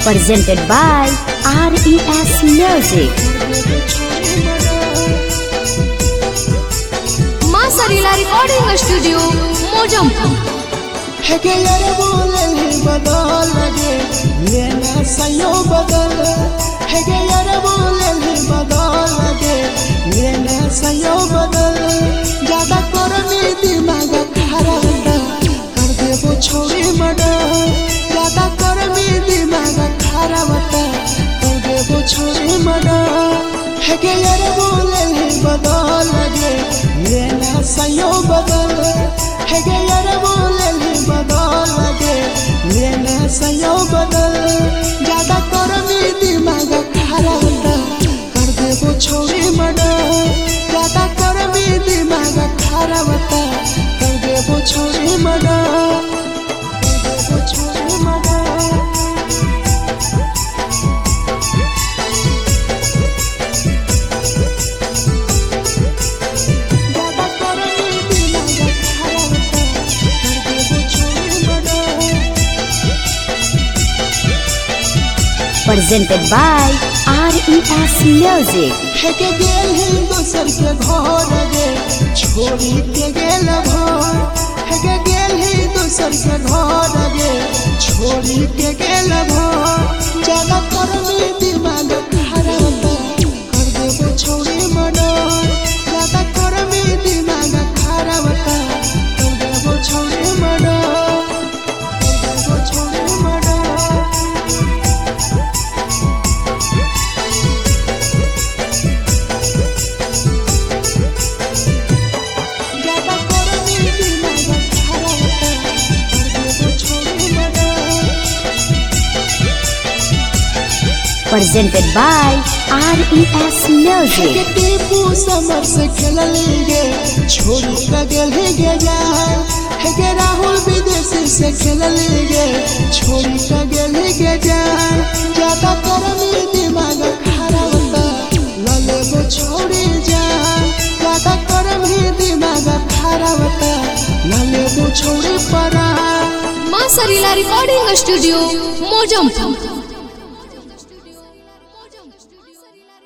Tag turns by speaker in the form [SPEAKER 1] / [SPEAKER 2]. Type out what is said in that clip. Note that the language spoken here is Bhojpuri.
[SPEAKER 1] presented by RES Music.
[SPEAKER 2] Masarila Recording Studio, Mojampu.
[SPEAKER 3] है यार बोले बदल लगे लेना सयो बदल है यार बोले बदल लगे लेना सयो बदल ज्यादा करनी दिमाग खराब कर दे वो छोड़ी मडा ज्यादा करनी दिमाग खराब कर दे वो छोड़ी मडा है यार बोले बदल लगे लेना सयो बदल है यार बोले बदल लगे लेना सयो बदल ज्यादा करनी दिमाग खराब कर दे वो छोड़ी मडा ज्यादा करनी दिमाग खराब कर दे वो छोड़ी मडा
[SPEAKER 1] Presented by RES Music.
[SPEAKER 3] है के गेल दोसर के घर गे छोड़ी के गेल भर है के गेल दोसर के घर गे छोड़ी के गेल भर ज्यादा करनी दिमाग खराब कर दे वो छोड़ी मडर ज्यादा करनी दिमाग खराब कर दे वो छोड़ी मडर
[SPEAKER 1] Presented by RES Music.
[SPEAKER 3] टीपू समर से खेलेंगे छोड़ी गले गे जाए है राहुल विदेशी से खेलेंगे छोड़ी गले गे जाए ज्यादा करनी दिमाग खराब लले वो छोड़ी जाए ज्यादा करनी दिमाग खराब लले वो छोड़ी पड़ा
[SPEAKER 2] Masarila Recording Studio, Mojampu.